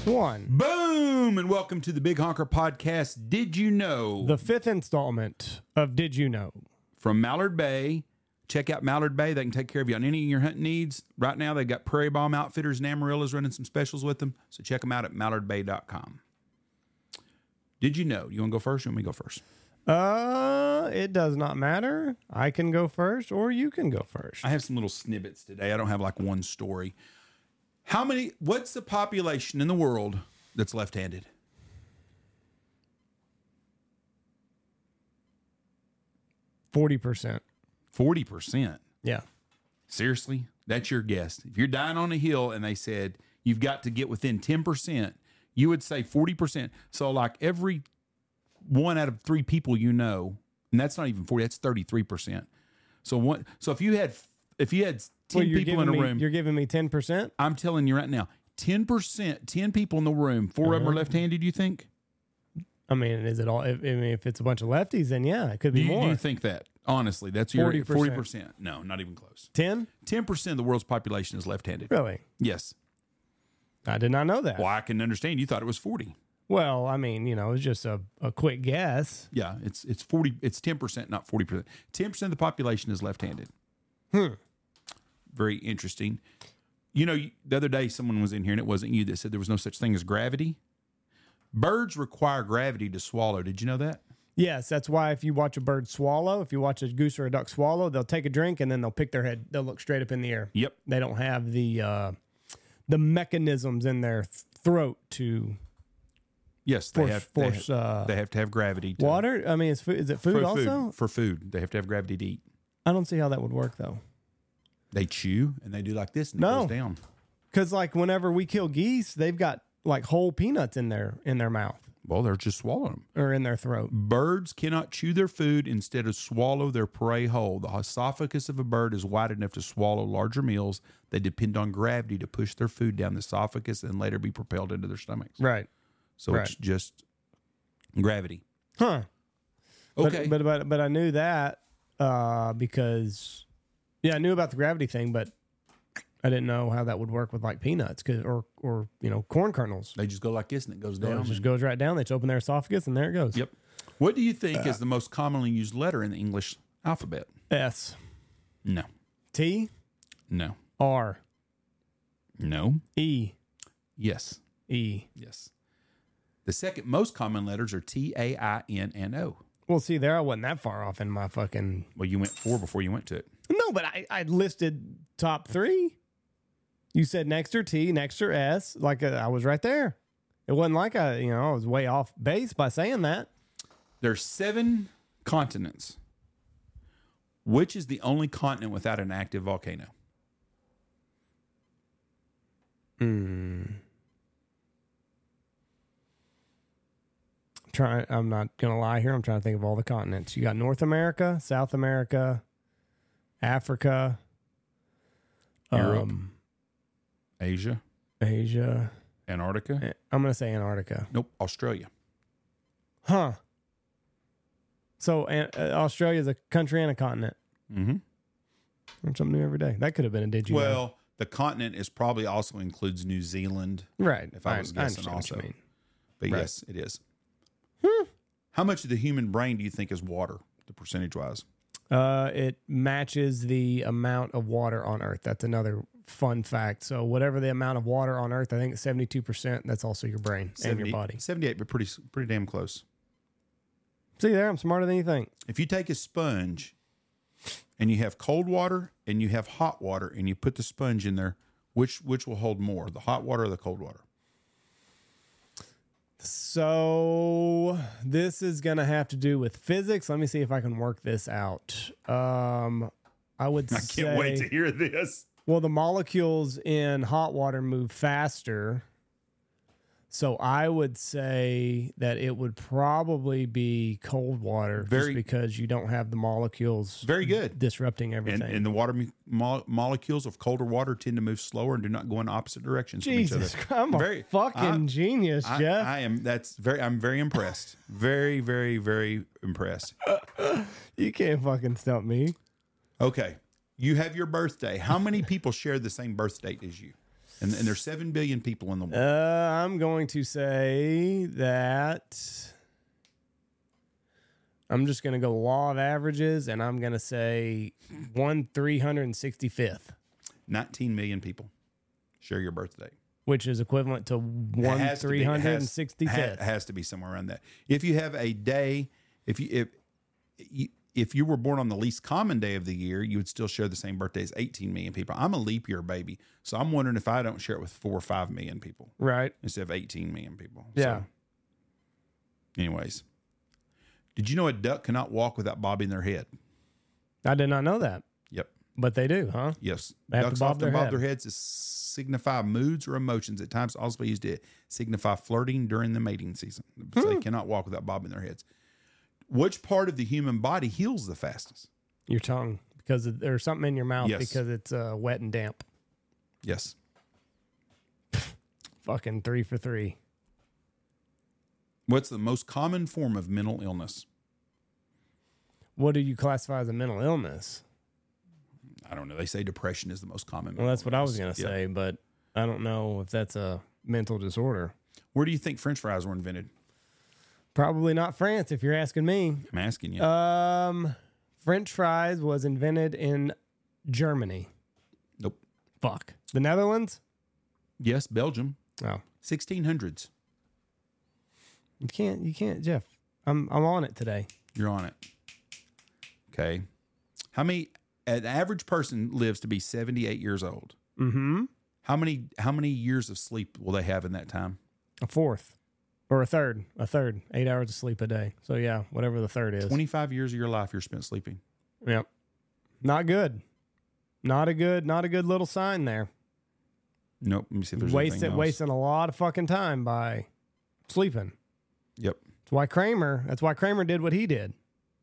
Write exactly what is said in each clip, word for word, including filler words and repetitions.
one. Boom! And welcome to the Big Honker Podcast. Did you know? The fifth installment of Did You Know? From Mallard Bay. Check out Mallard Bay. They can take care of you on any of your hunting needs. Right now, they've got Prairie Bomb Outfitters and Amarillas running some specials with them. So check them out at mallard bay dot com. Did you know? You want to go first or you want me to go first? Uh, it does not matter. I can go first or you can go first. I have some little snippets today. I don't have like one story. How many, what's the population in the world that's left-handed? forty percent. forty percent. Yeah. Seriously? That's your guess. If you're dying on a hill and they said you've got to get within ten percent, you would say forty percent. So like every one out of three people you know, and that's not even forty, that's thirty-three percent. So one, so if you had if you had ten Well, you're people in a giving me- room, You're giving me ten percent? I'm telling you right now, ten percent, ten people in the room, four of them are left-handed, you think? I mean, is it all? If, I mean, if it's a bunch of lefties, then yeah, it could be Do you, more. do you think that? Honestly, that's your forty percent. forty percent. No, not even close. ten? ten percent of the world's population is left-handed. Really? Yes. I did not know that. Well, I can understand. You thought it was forty. Well, I mean, you know, it was just a, a quick guess. Yeah, it's it's forty. It's ten percent, not forty percent. Ten percent of the population is left-handed. Hmm. Very interesting. You know, the other day someone was in here and it wasn't you that said there was no such thing as gravity. Birds require gravity to swallow. Did you know that? Yes, that's why if you watch a bird swallow, if you watch a goose or a duck swallow, they'll take a drink and then they'll pick their head. They'll look straight up in the air. Yep. They don't have the uh, the mechanisms in their th- throat to Yes, they force, have. They force have, uh, they have to have gravity. To, water. I mean, it's food. Is it food for also? Food, for food, they have to have gravity to eat. I don't see how that would work though. They chew and they do like this and No. it goes down. Because like whenever we kill geese, they've got like whole peanuts in their in their mouth Well, they're just swallowing them. or in their throat. Birds cannot chew their food, instead of swallow their prey whole. The esophagus of a bird is wide enough to swallow larger meals. They depend on gravity to push their food down the esophagus and later be propelled into their stomachs. Right. So Right. it's just gravity. Huh. Okay. But, but but but I knew that uh, because yeah, I knew about the gravity thing, but I didn't know how that would work with like peanuts, cause, or or you know corn kernels. They just go like this and it goes It down. just goes right down. They just open their esophagus and there it goes. Yep. What do you think is the most commonly used letter in the English alphabet? S No. T No. R No. E Yes. E. Yes. The second most common letters are T, A, I, N, and O. Well, see, there I wasn't that far off in my fucking. Well, you went four before you went to it. No, but I, I listed top three. You said next or T, next or S. Like uh, I was right there. It wasn't like I, you know, I was way off base by saying that. There's seven continents. Which is the only continent without an active volcano? Hmm. Trying. I'm not gonna lie here. I'm trying to think of all the continents. You got North America, South America, Africa, Europe. um, Asia, Asia. Antarctica. Eh, I'm gonna say Antarctica. Nope, Australia. Huh. So uh, Australia is a country and a continent. Mm-hmm. Learn something new every day. That could have been a did you know? Well, the continent is probably also includes New Zealand. Right. If I was guessing understand what also. you mean. But Right. yes, it is. How much of the human brain do you think is water, the percentage wise? Uh, it matches the amount of water on Earth. That's another fun fact. So whatever the amount of water on Earth, I think it's seventy-two percent. That's also your brain and your body. seventy-eight, but pretty, pretty damn close. See there, I'm smarter than you think. If you take a sponge and you have cold water and you have hot water and you put the sponge in there, which which will hold more, the hot water or the cold water? So this is going to have to do with physics. Let me see if I can work this out. Um, I would I say, can't wait to hear this. well, the molecules in hot water move faster. So I would say that it would probably be cold water Very- just because you don't have the molecules Very good. disrupting And, everything. and the water mo- mo- molecules of colder water tend to move slower and do not go in opposite directions from each Jesus other. Christ, I'm a Very- fucking I- genius, I, Jeff. I am. That's very. I'm very impressed. Very, very, very impressed. You can't fucking stump me. Okay, you have your birthday. How many people share the same birth date as you? And, and there's seven billion people in the world. Uh, I'm going to say that I'm just going to go law of averages, and I'm going to say one three hundred sixty-fifth, nineteen million people share your birthday. which is equivalent to one Has to be- three it hundred has- sixty-fifth. ha- has to be somewhere around that. If you have a day, if you if you, if you were born on the least common day of the year, you would still share the same birthday as eighteen million people. I'm a leap year baby, so I'm wondering if I don't share it with four or five million people Right. instead of eighteen million people. Yeah. So, anyways, did you know a duck cannot walk without bobbing their head? I did not know that, Yep. but they do, huh? Yes. They have to Ducks bob often their bob head. their heads to signify moods or emotions. At times, also used to signify flirting during the mating season. So Hmm. they cannot walk without bobbing their heads. Which part of the human body heals the fastest? Your tongue, because of, there's something in your mouth Yes. because it's uh, wet and damp. Yes. Fucking three for three. What's the most common form of mental illness? What do you classify as a mental illness? I don't know. They say depression is the most common. Well, that's what I was going illness. to Yeah. say, but I don't know if that's a mental disorder. Where do you think French fries were invented? Probably not France, if you're asking me. I'm asking you. Um, French fries was invented in Germany. nope. Fuck. The Netherlands? Yes, Belgium. Oh, sixteen hundreds. you can't. You can't, Jeff. I'm. I'm on it today. You're on it. Okay. How many? An average person lives to be seventy-eight years old. Mm-hmm. How many? How many years of sleep will they have in that time? A fourth, or a third. A third. Eight hours of sleep a day. So yeah, whatever the third is. twenty-five years of your life you're spent sleeping. Yep. Not good. Not a good. Not a good little sign there. Nope. Let me see if there's Wasting anything else. wasting a lot of fucking time by sleeping. Yep. That's why Kramer. That's why Kramer did what he did.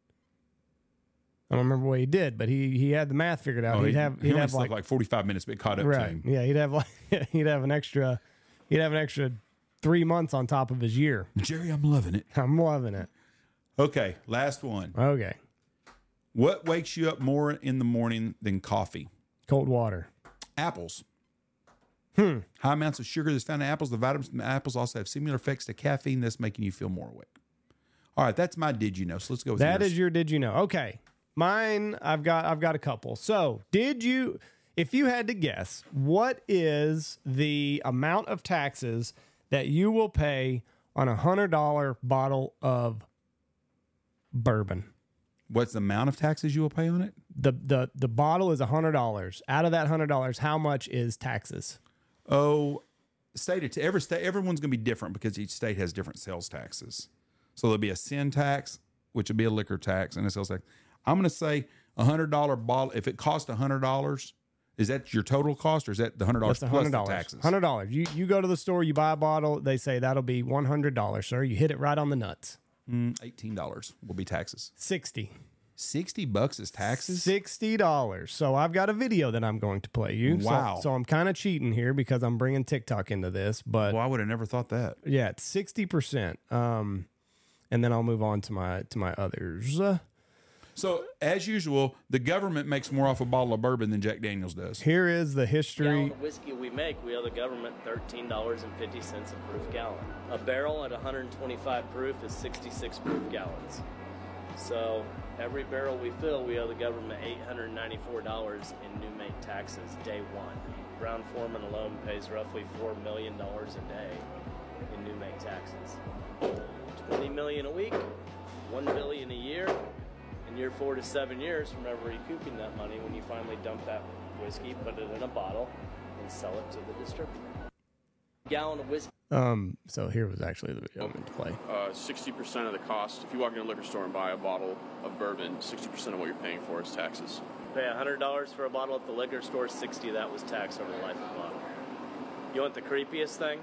I don't remember what he did, but he he had the math figured out. Oh, he'd he, have he he'd only have slept like, like, forty-five minutes, but it caught up to right. him. Yeah, he'd have like he'd have an extra he'd have an extra three months on top of his year. Jerry, I'm loving it. I'm loving it. Okay, last one. Okay, What wakes you up more in the morning than coffee? cold water. Apples. Hmm. High amounts of sugar that's found in apples. The vitamins in the apples also have similar effects to caffeine, thus making you feel more awake. All right, that's my did you know. So let's go with That yours. is your did you know? Okay. Mine, I've got I've got a couple. So, did you if you had to guess, what is the amount of taxes that you will pay on a one hundred dollar bottle of bourbon? What's the amount of taxes you will pay on it? The the the bottle is one hundred dollars. Out of that one hundred dollars, how much is taxes? Oh, state to every state, everyone's going to be different because each state has different sales taxes. So there'll be a sin tax, which would be a liquor tax, and a sales tax. I'm going to say a hundred dollar bottle. If it costs a hundred dollars, is that your total cost, or is that the hundred dollars That's plus one hundred the dollars. taxes? one hundred dollars. You you go to the store, you buy a bottle, they say that'll be one hundred dollars, sir. You hit it right on the nuts. Mm, Eighteen dollars will be taxes. sixty. Sixty bucks is taxes. sixty dollars. So I've got a video that I'm going to play you. So- Wow. So, I'm kind of cheating here because I'm bringing TikTok into this, but Well, I would have never thought that. yeah, it's sixty percent. Um, and then I'll move on to my to my others. Uh, So, as usual, the government makes more off a bottle of bourbon than Jack Daniels does. here is the history. Gallon of whiskey we make, we owe the government thirteen dollars and fifty cents a proof gallon. A barrel at one hundred twenty-five proof is sixty-six proof gallons. So every barrel we fill, we owe the government eight hundred ninety-four dollars in new make taxes day one. Brown Foreman alone pays roughly four million dollars a day in new make taxes. twenty million dollars a week, one billion dollars a year. In year four to seven years from ever recouping that money when you finally dump that whiskey, put it in a bottle, and sell it to the distributor. Gallon of whiskey. Um, so here was actually the video I'm going to play. Uh, sixty percent of the cost. If you walk in a liquor store and buy a bottle of bourbon, sixty percent of what you're paying for is taxes. Pay one hundred dollars for a bottle at the liquor store, sixty of that was tax over the life of the bottle. You want the creepiest thing?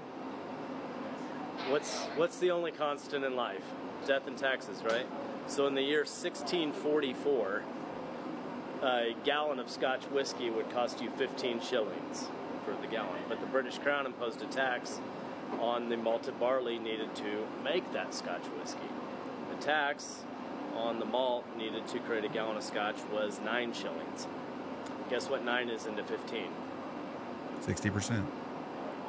What's what's the only constant in life? Death and taxes, right? So in the year sixteen forty-four, a gallon of Scotch whiskey would cost you fifteen shillings for the gallon. But the British Crown imposed a tax on the malted barley needed to make that Scotch whiskey. The tax on the malt needed to create a gallon of Scotch was nine shillings. Guess what nine is into fifteen? Sixty percent.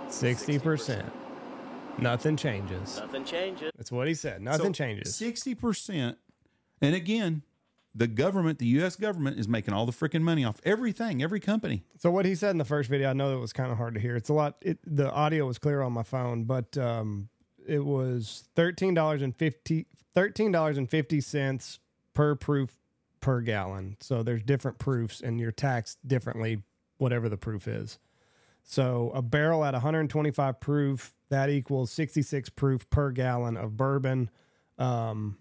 sixty percent. Nothing changes. Nothing changes. That's what he said. Nothing So, changes. sixty percent. And again, the government, the U S government, is making all the freaking money off everything, every company. So what he said in the first video, I know it was kind of hard to hear. It's a lot. It, the audio was clear on my phone, but um, it was thirteen dollars and fifty thirteen dollars and fifty cents per proof per gallon. So there's different proofs, and you're taxed differently, whatever the proof is. So a barrel at one hundred twenty-five proof, that equals sixty-six proof per gallon of bourbon. Um,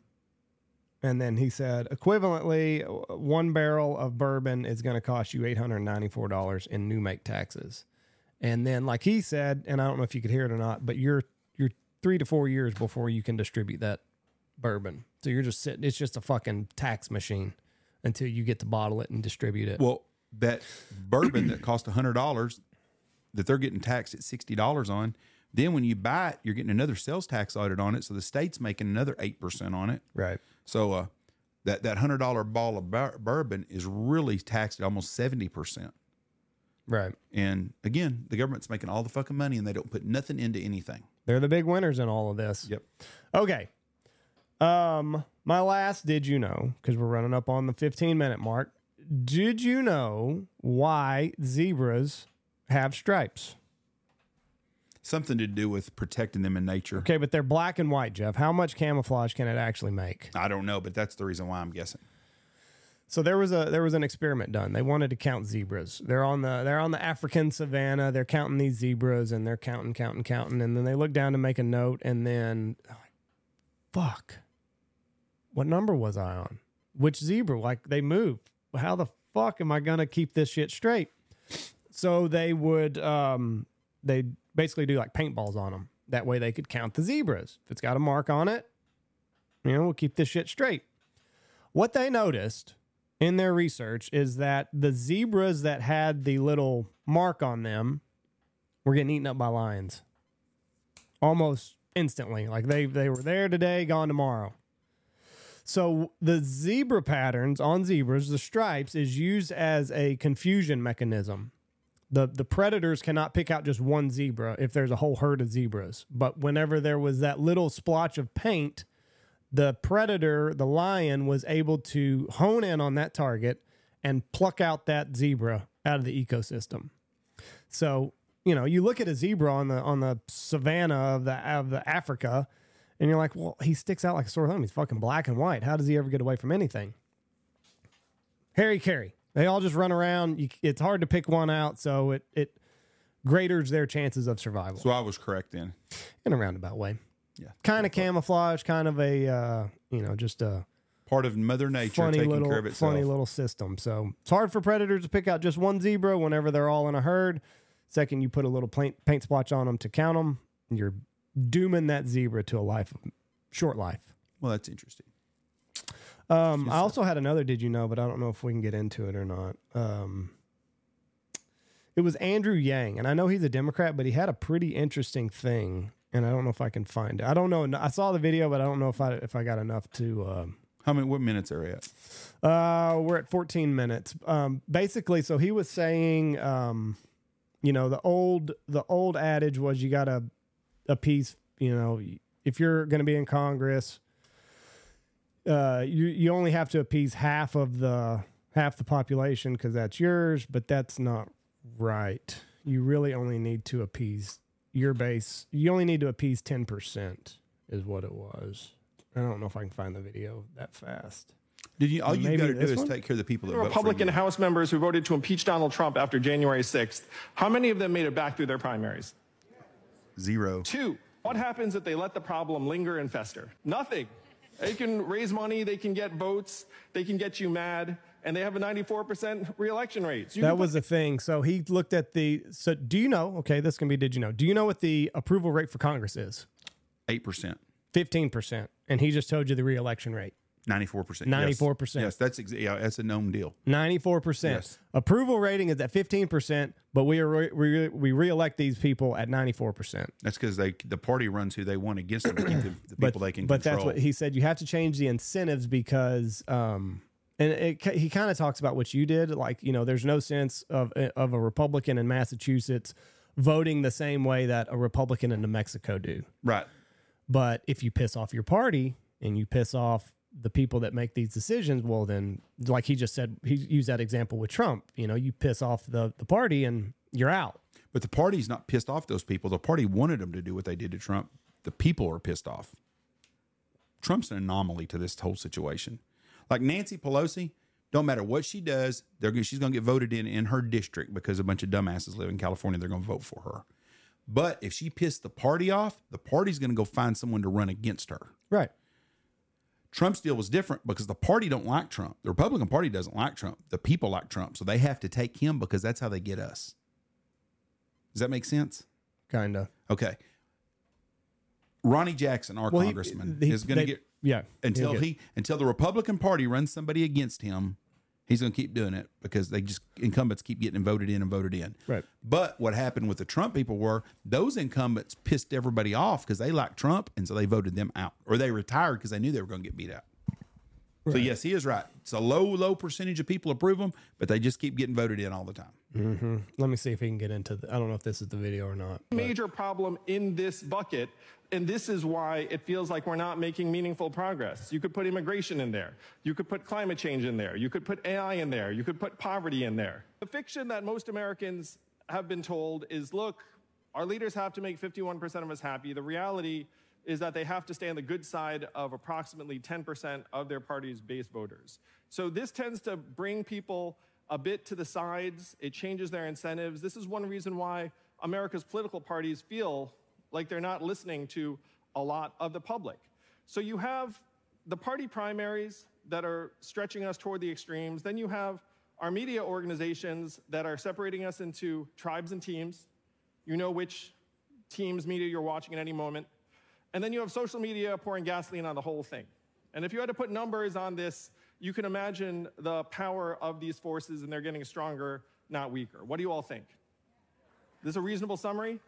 And then he said, equivalently, one barrel of bourbon is going to cost you eight hundred ninety-four dollars in new make taxes. And then, like he said, and I don't know if you could hear it or not, but you're you're three to four years before you can distribute that bourbon. So you're just sitting, it's just a fucking tax machine until you get to bottle it and distribute it. Well, that bourbon that cost one hundred dollars that they're getting taxed at sixty dollars on, then when you buy it, you're getting another sales tax audit on it. So the state's making another eight percent on it. Right. So uh, that that hundred dollar ball of bur- bourbon is really taxed at almost seventy percent. Right. And again, the government's making all the fucking money, and they don't put nothing into anything. They're the big winners in all of this. Yep. Okay. Um, my last, did you know? Because we're running up on the fifteen minute mark. Did you know why zebras have stripes? Something to do with protecting them in nature. Okay, but they're black and white, Jeff. How much camouflage can it actually make? I don't know, but that's the reason why I'm guessing. So there was a there was an experiment done. They wanted to count zebras. They're on the they're on the African savannah. They're counting these zebras, and they're counting, counting, counting. And then they look down to make a note, and then, fuck, what number was I on? Which zebra? Like, they moved. How the fuck am I gonna keep this shit straight? So they would um they basically do like paintballs on them. That way they could count the zebras. If it's got a mark on it, you know, we'll keep this shit straight. What they noticed in their research is that the zebras that had the little mark on them were getting eaten up by lions almost instantly. Like they, they were there today, gone tomorrow. So the zebra patterns on zebras, the stripes, is used as a confusion mechanism. The the predators cannot pick out just one zebra if there's a whole herd of zebras. But whenever there was that little splotch of paint, the predator, the lion, was able to hone in on that target and pluck out that zebra out of the ecosystem. So, you know, you look at a zebra on the on the savannah of the of the Africa, and you're like, well, he sticks out like a sore thumb. He's fucking black and white. How does he ever get away from anything? Harry Carey. They all just run around. You, it's hard to pick one out, so it it graders their chances of survival. So I was correct then. In a roundabout way. Yeah. Kind of camouflage, kind of a, uh, you know, just a Part of Mother Nature funny taking little, care of itself. funny little system. So it's hard for predators to pick out just one zebra whenever they're all in a herd. Second, you put a little paint, paint splotch on them to count them. You're dooming that zebra to a life, short life. Well, that's interesting. Um, I also had another did you know, but I don't know if we can get into it or not. Um, it was Andrew Yang, and I know he's a Democrat, but he had a pretty interesting thing, and I don't know if I can find it. I don't know. I saw the video, but I don't know if I if I got enough to. Um, How many? What minutes are we at? uh, we're at fourteen minutes. Um, basically, so he was saying, um, you know, the old the old adage was you got to appease. You know, if you're going to be in Congress. Uh, you you only have to appease half of the half the population because that's yours, but that's not right. You really only need to appease your base. You only need to appease ten percent is what it was. I don't know if I can find the video that fast. Did you? All you've Maybe got to do this is one? take care of the people that The vote for Republican you. House members who voted to impeach Donald Trump after January sixth, how many of them made it back through their primaries? Zero. Two. What happens if they let the problem linger and fester? Nothing. They can raise money, they can get votes, they can get you mad, and they have a ninety-four percent reelection rate. So you That can was put- the thing. So he looked at the. So do you know? Okay, this can be. Did you know? Do you know what the approval rate for Congress is? Eight percent. Fifteen percent, and he just told you the reelection rate. Ninety-four percent. ninety-four percent. Yes, that's ex- yeah, that's a known deal. Ninety-four percent. Yes. Approval rating is at fifteen percent, but we are re- we we reelect these people at ninety-four percent. That's because they the party runs who they want against them to keep the, the But, people they can but control. that's what he said. You have to change the incentives because, um, and it, he kind of talks about what you did. Like, you know, there's no sense of of a Republican in Massachusetts voting the same way that a Republican in New Mexico do. Right. But if you piss off your party and you piss off the people that make these decisions, well, then, like he just said, he used that example with Trump. You know, you piss off the, the party and you're out. But the party's not pissed off those people. The party wanted them to do what they did to Trump. The people are pissed off. Trump's an anomaly to this whole situation. Like Nancy Pelosi, don't matter what she does, they're gonna, she's going to get voted in in her district because a bunch of dumbasses live in California. They're going to vote for her. But if she pissed the party off, the party's going to go find someone to run against her. Right. Trump's deal was different because the party don't like Trump. The Republican Party doesn't like Trump. The people like Trump. So they have to take him because that's how they get us. Does that make sense? Kind of. Okay. Ronnie Jackson, our well, congressman, he, he, is going to get yeah until he until the Republican Party runs somebody against him. He's going to keep doing it because they just incumbents keep getting voted in and voted in. Right. But what happened with the Trump people were those incumbents pissed everybody off because they liked Trump, and so they voted them out, or they retired because they knew they were going to get beat out. Right. So yes, he is right. It's a low, low percentage of people approve him, but they just keep getting voted in all the time. Mm-hmm. Let me see if he can get into the, I don't know if this is the video or not. But. Major problem in this bucket, and this is why it feels like we're not making meaningful progress. You could put immigration in there. You could put climate change in there. You could put A I in there. You could put poverty in there. The fiction that most Americans have been told is, look, our leaders have to make fifty-one percent of us happy. The reality is that they have to stay on the good side of approximately ten percent of their party's base voters. So this tends to bring people a bit to the sides. It changes their incentives. This is one reason why America's political parties feel like they're not listening to a lot of the public. So you have the party primaries that are stretching us toward the extremes. Then you have our media organizations that are separating us into tribes and teams. You know which teams media you're watching at any moment. And then you have social media pouring gasoline on the whole thing. And if you had to put numbers on this, you can imagine the power of these forces, and they're getting stronger, not weaker. What do you all think? This is a reasonable summary?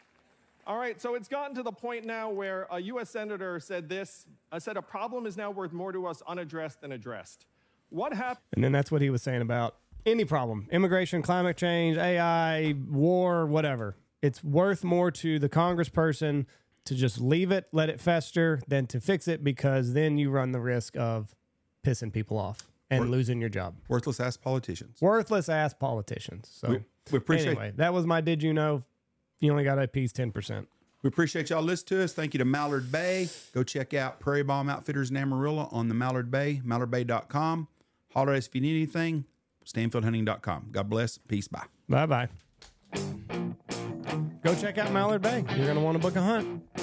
All right, so it's gotten to the point now where a U S senator said this, I said a problem is now worth more to us unaddressed than addressed. What happened? And then that's what he was saying about any problem, immigration, climate change, A I, war, whatever. It's worth more to the congressperson to just leave it, let it fester, than to fix it, because then you run the risk of pissing people off and Worth, losing your job. Worthless ass politicians. Worthless ass politicians. So we, we appreciate anyway, that was my Did You Know? You only got to appease ten percent. We appreciate y'all listening to us. Thank you to Mallard Bay. Go check out Prairie Bomb Outfitters in Amarillo on the Mallard Bay, mallard bay dot com. Holler at us if you need anything, stanfield hunting dot com. God bless. Peace. Bye. Bye-bye. Go check out Mallard Bay. You're going to want to book a hunt.